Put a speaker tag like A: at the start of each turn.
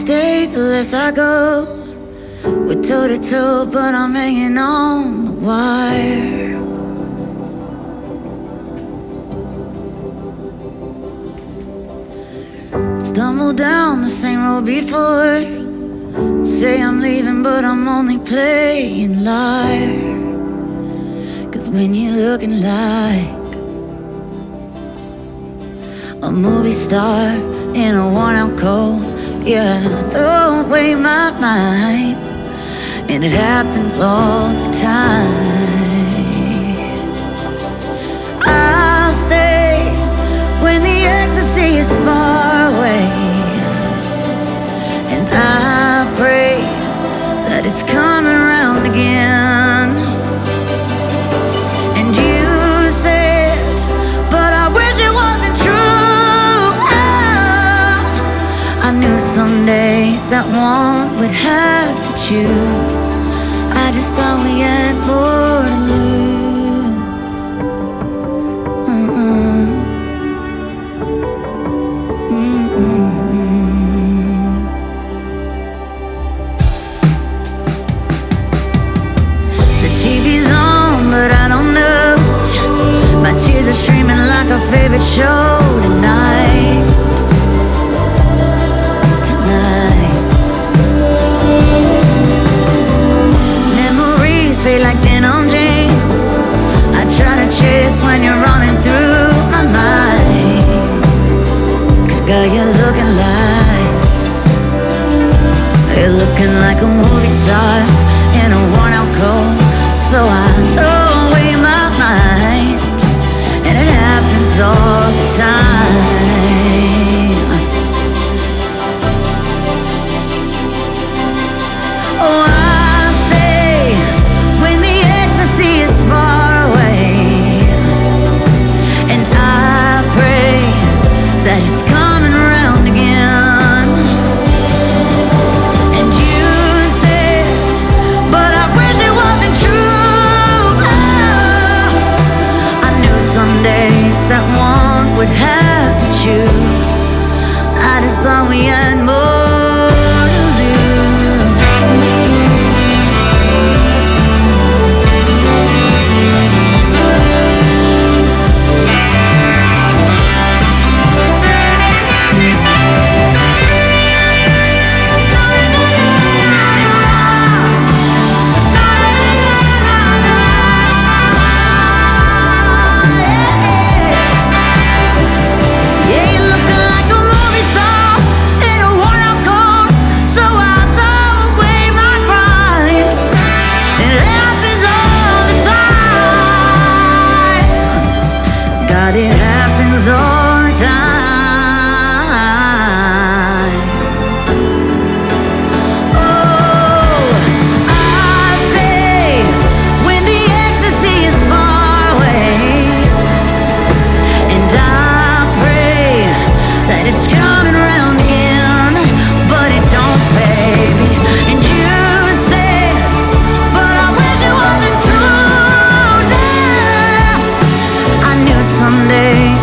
A: stay the less I go. We're toe to toe, but I'm hanging on the wire. Stumble down the same road before. Say I'm leaving, but I'm only playing liar. 'Cause when you're looking like a movie star in a worn-out coat, yeah, I throw away my mind, and it happens all the time. I'll stay when the ecstasy is far away, and I pray that it's coming around again. And you said, but I wish it wasn't true. I knew someday that one would have to choose. I just thought we had more to lose. The TV's on, but I don't know. My tears are streaming like our favorite show tonight. Feel like denim jeans. I try to chase when you're running through my mind. 'Cause girl, you're looking like a movie star in a worn-out coat. So I throw away my mind, and it happens all the time. Oh, is far away, and I pray that it's coming around again. And you said, but I wish it wasn't true. I knew someday that one would have to choose. I just thought we had more to lose. God, it happens all the time. Oh, I stay when the ecstasy is far away, and I pray that it's coming around again, but it don't, baby. And you said, but I wish it wasn't true. Now I knew someday